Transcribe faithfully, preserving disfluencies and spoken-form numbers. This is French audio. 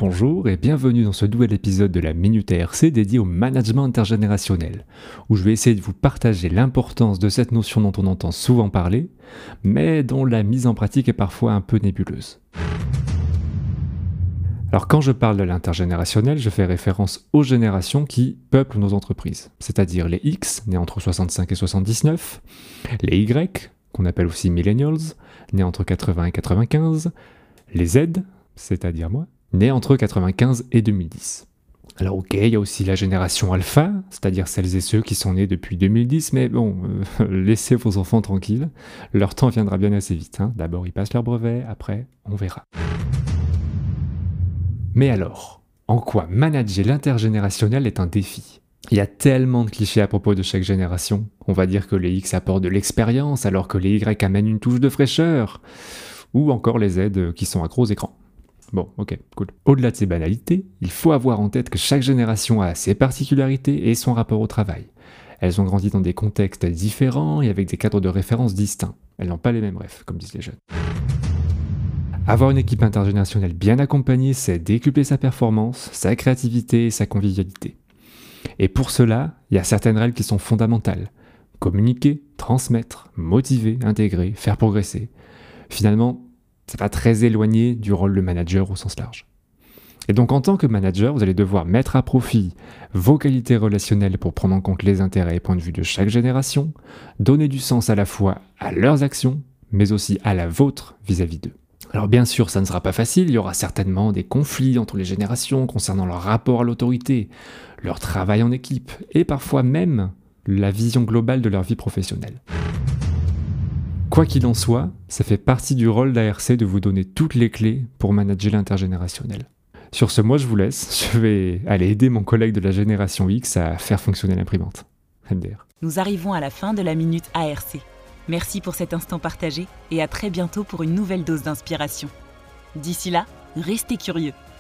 Bonjour et bienvenue dans ce nouvel épisode de la Minute A R C dédié au management intergénérationnel, où je vais essayer de vous partager l'importance de cette notion dont on entend souvent parler, mais dont la mise en pratique est parfois un peu nébuleuse. Alors quand je parle de l'intergénérationnel, je fais référence aux générations qui peuplent nos entreprises, c'est-à-dire les X, nés entre soixante-cinq et soixante-dix-neuf, les Y, qu'on appelle aussi millennials, nés entre quatre-vingts et quatre-vingt-quinze, les Z, c'est-à-dire moi, nés entre quatre-vingt-quinze et deux mille dix. Alors ok, il y a aussi la génération alpha, c'est-à-dire celles et ceux qui sont nés depuis deux mille dix, mais bon, euh, laissez vos enfants tranquilles, leur temps viendra bien assez vite. Hein. D'abord ils passent leur brevet, après on verra. Mais alors, en quoi manager l'intergénérationnel est un défi ? Il y a tellement de clichés à propos de chaque génération. On va dire que les X apportent de l'expérience alors que les Y amènent une touche de fraîcheur. Ou encore les Z qui sont accros aux écrans. Bon, ok, cool. Au-delà de ces banalités, il faut avoir en tête que chaque génération a ses particularités et son rapport au travail. Elles ont grandi dans des contextes différents et avec des cadres de référence distincts. Elles n'ont pas les mêmes rêves, comme disent les jeunes. Avoir une équipe intergénérationnelle bien accompagnée, c'est décupler sa performance, sa créativité et sa convivialité. Et pour cela, il y a certaines règles qui sont fondamentales. Communiquer, transmettre, motiver, intégrer, faire progresser. Finalement, c'est pas très éloigné du rôle de manager au sens large. Et donc en tant que manager, vous allez devoir mettre à profit vos qualités relationnelles pour prendre en compte les intérêts et points de vue de chaque génération, donner du sens à la fois à leurs actions, mais aussi à la vôtre vis-à-vis d'eux. Alors bien sûr, ça ne sera pas facile, il y aura certainement des conflits entre les générations concernant leur rapport à l'autorité, leur travail en équipe, et parfois même la vision globale de leur vie professionnelle. Quoi qu'il en soit, ça fait partie du rôle d'A R C de vous donner toutes les clés pour manager l'intergénérationnel. Sur ce, moi je vous laisse, je vais aller aider mon collègue de la génération X à faire fonctionner l'imprimante. M D R. Nous arrivons à la fin de la Minute A R C. Merci pour cet instant partagé et à très bientôt pour une nouvelle dose d'inspiration. D'ici là, restez curieux.